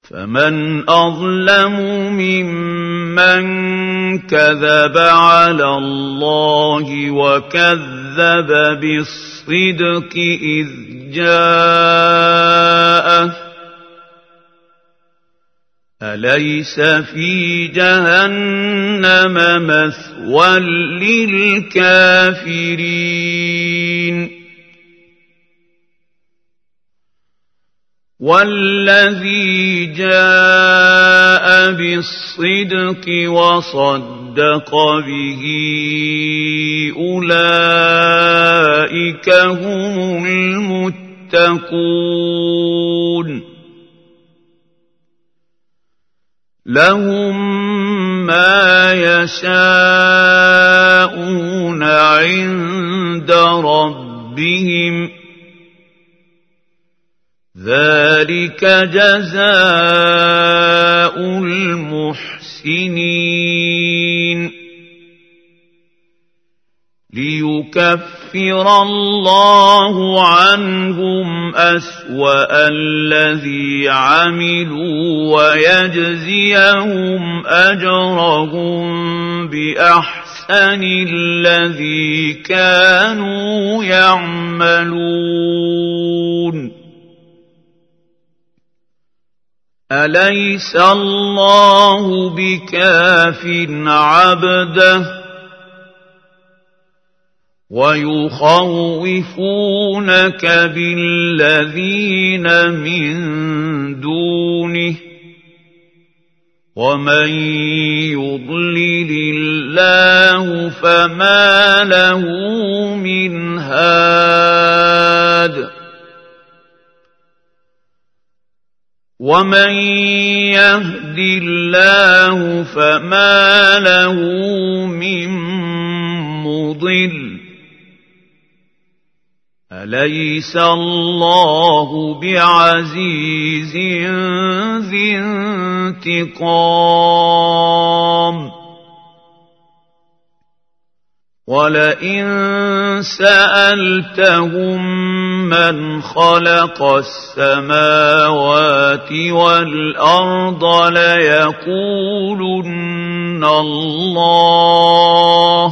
فمن أظلم ممن كذب على الله وكذب بالصدق إذ جاءه أليس في جهنم مثوى للكافرين والذي جاء بالصدق وصدق به أولئك هم المتقون لهم ما يشاءون عند ربهم ذلك جزاء المحسنين ليكفر الله عنهم أسوأ الذي عملوا ويجزيهم أجرهم بأحسن الذي كانوا يعملون أليس الله بكاف عبده ويخوفونك بالذين من دونه ومن يضلل الله فما له من هاد ومن يهد الله فما له من مضل أليس الله بعزيز ذي انتقام ولئن سألتهم من خلق السماوات والأرض ليقولن الله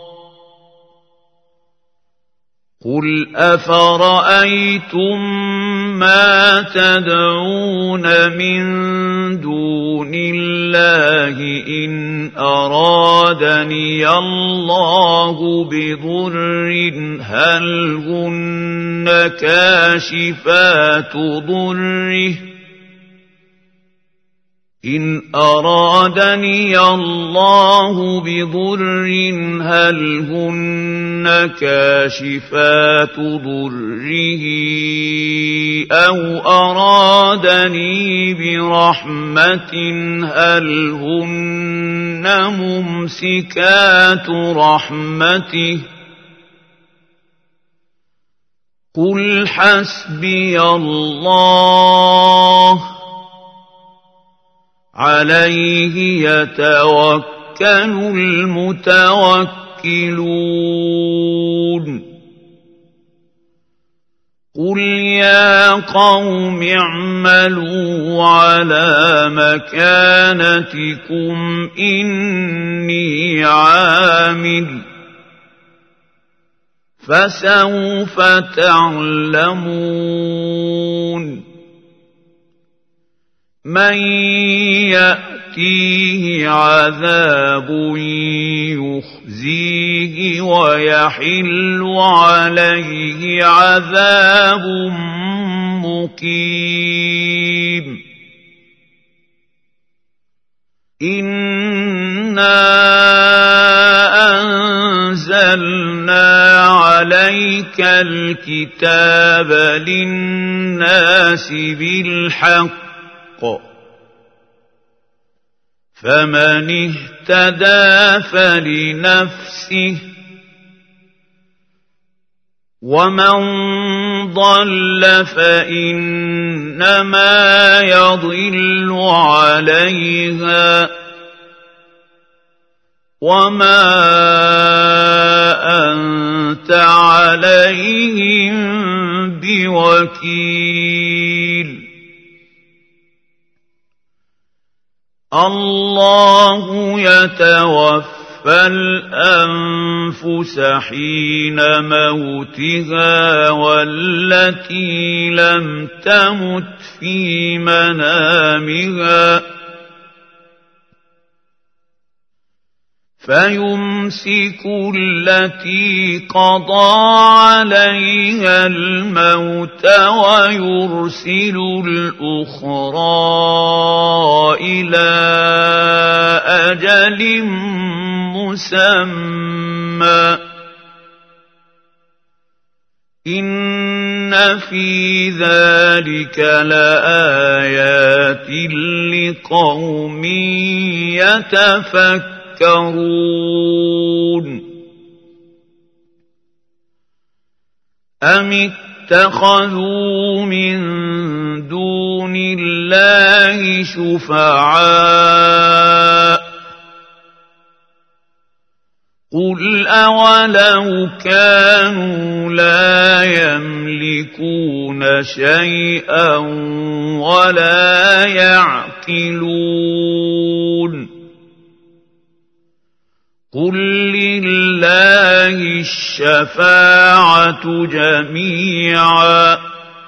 قل أفرأيتم ما تدعون من دون الله إن أرادني الله بضر هل هن كاشفات ضره إن أرادني الله بضر هل هن كاشفات ضره أو أرادني برحمة هل هن ممسكات رحمته قل حسبي الله عليه يتوكل المتوكلون قل يا قوم اعملوا على مكانتكم إني عامل فسوف تعلمون من يأتيه عذاب يخزيه ويحل عليه عذاب مقيم إنا أنزلنا عليك الكتاب للناس بالحق فمن اهتدى فلنفسه ومن ضل فإنما يضل عليها وما أنت عليهم بوكيل الله يتوفى الأنفس حين موتها والتي لم تمت في منامها فيمسك التي قضى عليها الموت ويرسل الأخرى إلى أجل مسمى إن في ذلك لآيات لقوم يتفكرون أم اتخذوا من دون الله شفعاء قل أولو كانوا لا يملكون شيئا ولا يعقلون قل لله الشفاعة جميعا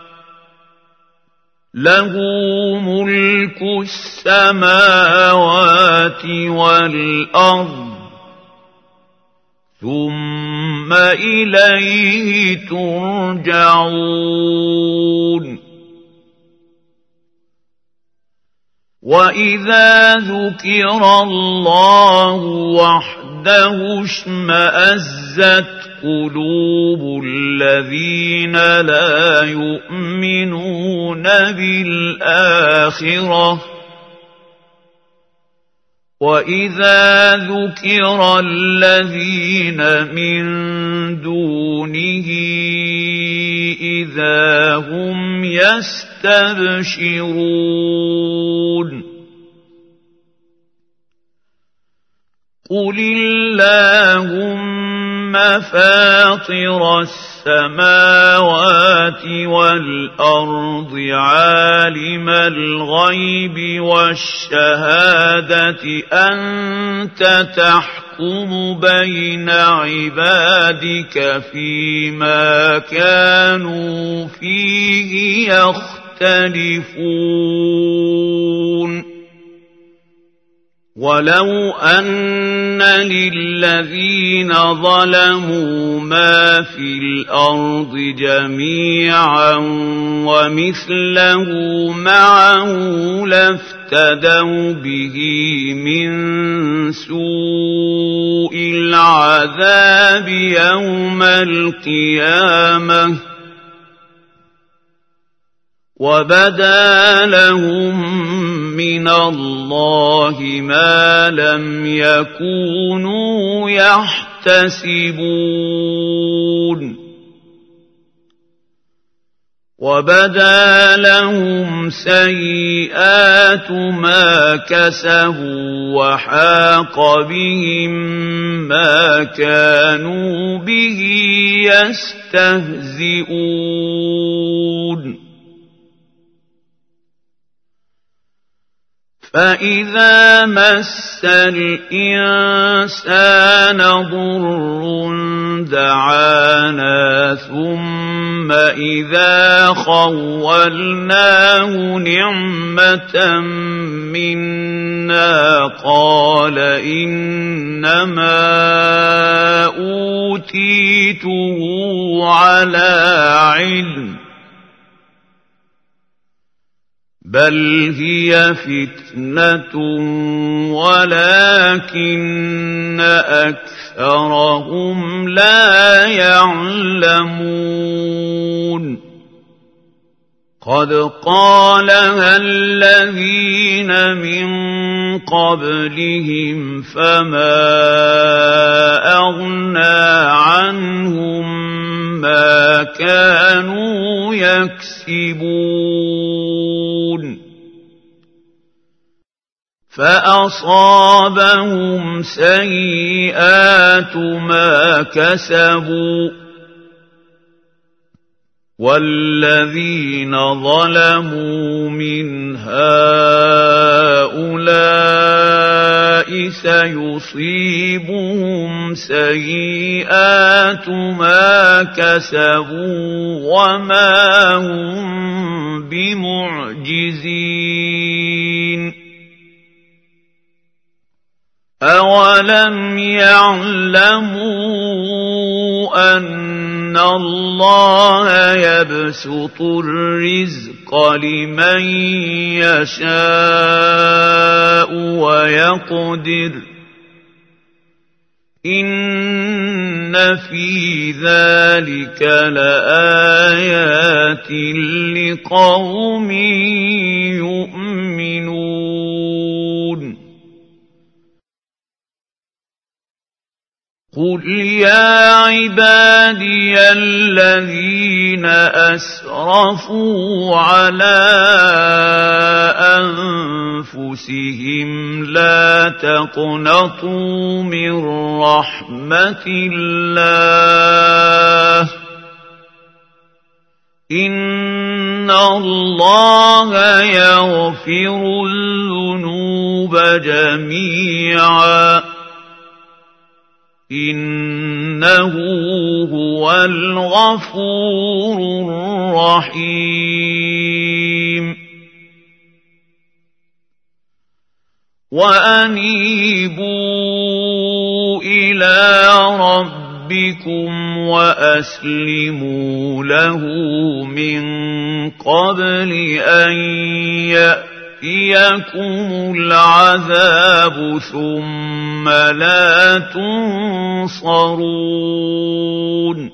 له ملك السماوات والأرض ثم إليه ترجعون وإذا ذكر الله وحده اشمأزت قلوب الذين لا يؤمنون بالآخرة وإذا ذكر الذين من دونه إذا هم يستبشرون قل اللهم فاطر السماوات والأرض عالم الغيب والشهادة أنت تحكم بين عبادك فيما كانوا فيه يختلفون ولو أن للذين ظلموا ما في الأرض جميعا ومثله معه لافتدوا به من سوء العذاب يوم القيامة وبدا لهم من الله ما لم يكونوا يحتسبون وبدا لهم سيئات ما كسبوا وحاق بهم ما كانوا به يستهزئون فإذا مس الإنسان ضر دعانا ثم إذا خولناه نعمة منا قال إنما أوتيته على علم بل هي فتنة ولكن أكثرهم لا يعلمون قد قالها الذين من قبلهم فما أغنى عنهم ما كانوا يكسبون فأصابهم سيئات ما كسبوا والذين ظلموا من هؤلاء ليس يصيبهم سيئات ما كسبوا وما هم بمعجزين أولم يعلموا أن الله يبسط الرزق لمن يشاء ويقدر إن في ذلك لآيات لقوم يؤمنون قل يا عبادي الذين أسرفوا على أنفسهم لا تقنطوا من رحمة الله إن الله يغفر الذنوب جميعا إنه هو الغفور الرحيم وأنيبوا إلى ربكم وأسلموا له من قبل أن يأتيكم العذاب ثم لا تنصرون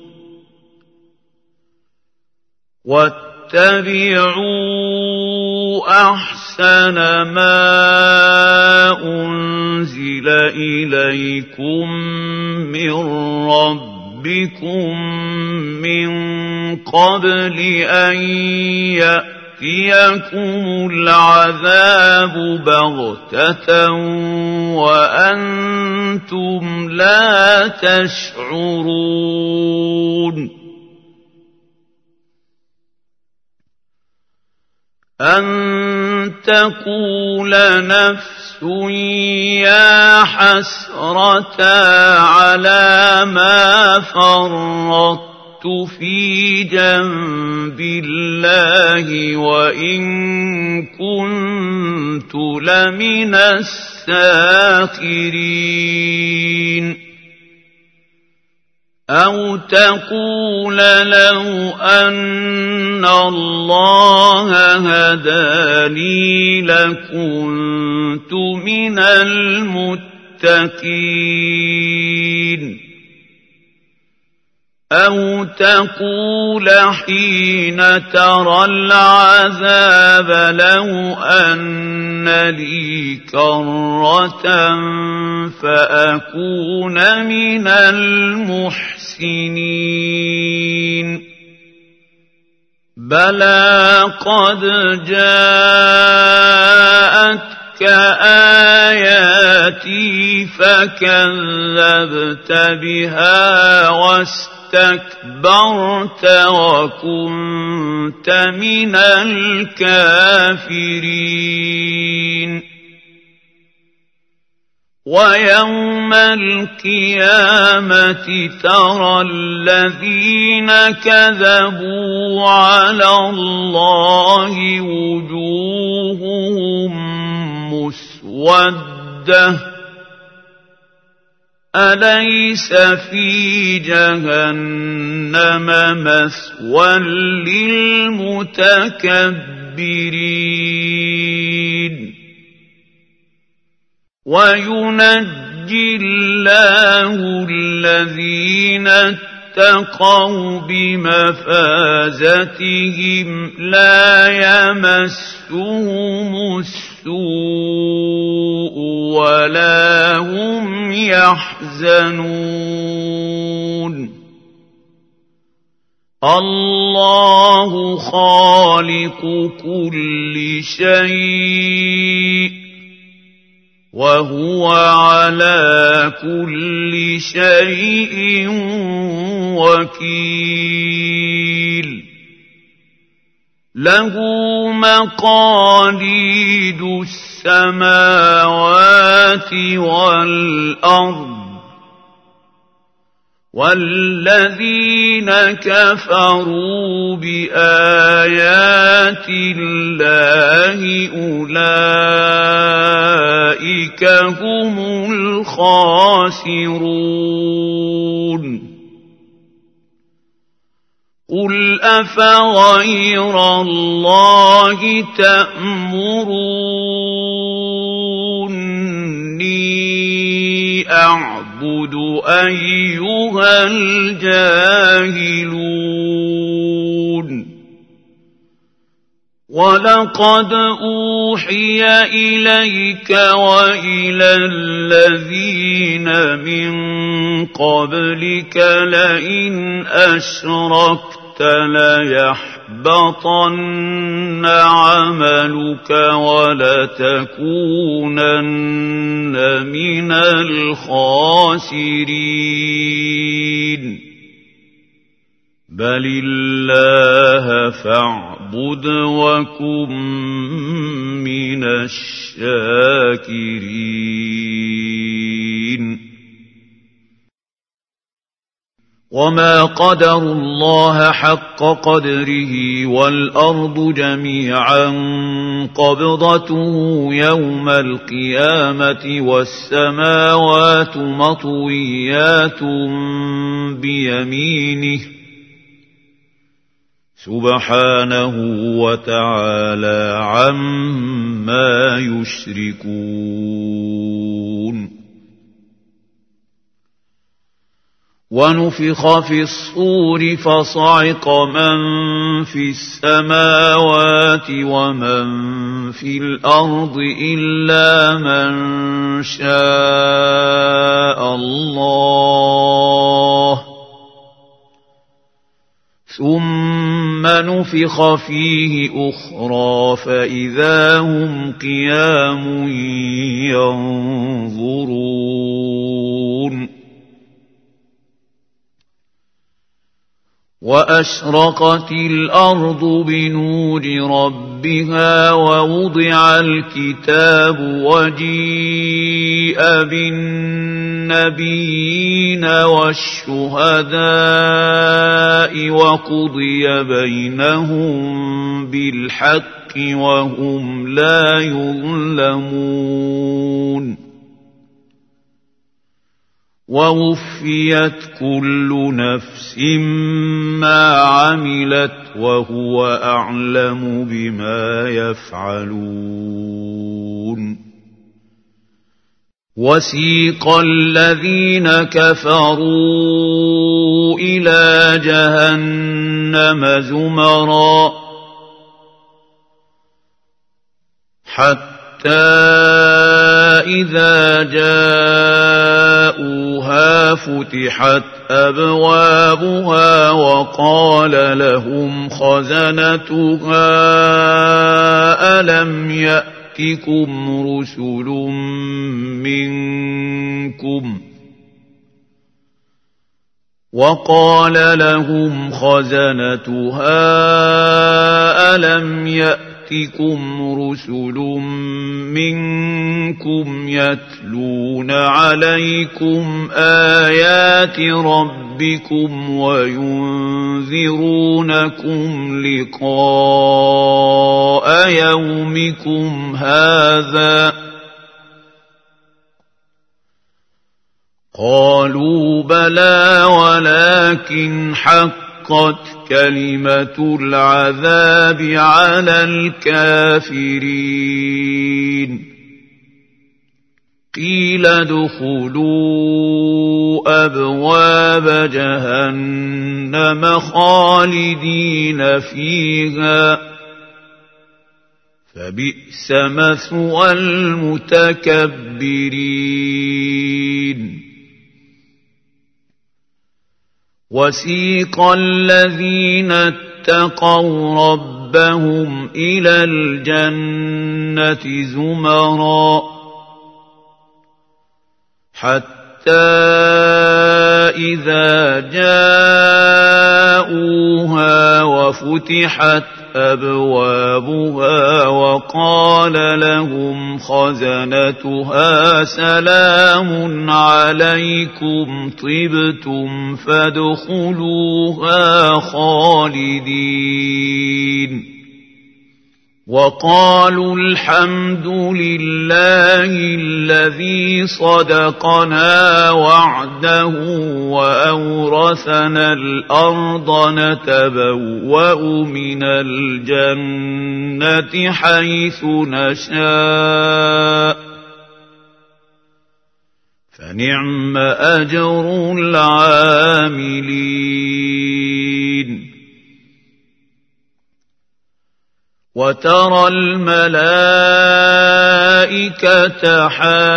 واتبعوا أحسن ما أنزل إليكم من ربكم من قبل أن يأتيكم العذاب بغتة وأنتم لا تشعرون أن تقول نفس يا حسرة على ما فرطت في جنب الله وإن كنت لمن الساخرين أو تقول لو أن الله هداني لكنت من المتقين أو تقول حين ترى العذاب لو أن لي كرة فأكون من المحسنين بلى قد جاءتك آياتي فكذبت بها واستكبرت وكنت من الكافرين ويوم القيامة ترى الذين كذبوا على الله وجوههم مسودة أليس في جهنم مثوى للمتكبرين وينجي الله الذين اتقوا بمفازتهم لا يمسهم السوء ولا هم يحزنون الله خالق كل شيء وهو على كل شيء وكيل له مقاليد السماوات والأرض والذين كفروا بآيات الله أولئك هم الخاسرون قل أفغير الله تأمروني أعبد أيها الجاهلون ولقد أوحي إليك وإلى الذين من قبلك لئن أشركت ليحبطن عملك ولتكونن من الخاسرين بل الله فاعبد وكن من الشاكرين وما قدروا الله حق قدره والأرض جميعا قبضته يوم القيامة والسماوات مطويات بيمينه سبحانه وتعالى عما يشركون ونفخ في الصور فصعق من في السماوات ومن في الأرض إلا من شاء الله ثم نفخ فيه أخرى فإذا هم قيام ينظرون وأشرقت الأرض بنور ربها ووضع الكتاب وجيء بالنبيين والشهداء وقضي بينهم بالحق وهم لا يظلمون ووفيت كل نفس ما عملت وهو أعلم بما يفعلون وسيق الذين كفروا إلى جهنم زمرا حتى إذا جاءوها فتحت أبوابها وقال لهم خزنتها ألم يأتكم رسل منكم يتلون عليكم آيات ربكم وينذرونكم لقاء يومكم هذا قالوا بلى ولكن حقت كلمة العذاب على الكافرين قيل ادخلوا أبواب جهنم خالدين فيها فبئس مثوى المتكبرين وسيق الذين اتقوا ربهم إلى الجنة زمرا حتى إذا جاءوها وفتحت أبوابها وقال لهم خزنتها سلام عليكم طبتم فادخلوها خالدين وقالوا الحمد لله الذي صدقنا وعده وأورثنا الأرض نتبوأ من الجنة حيث نشاء فنعم أجر العاملين وترى الملائكة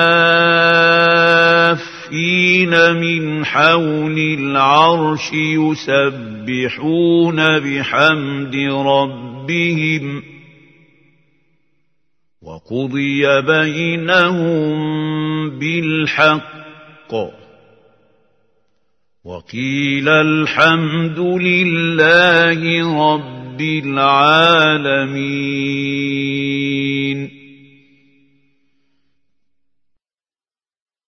حافين من حول العرش يسبحون بحمد ربهم وقضي بينهم بالحق وقيل الحمد لله رب العالمين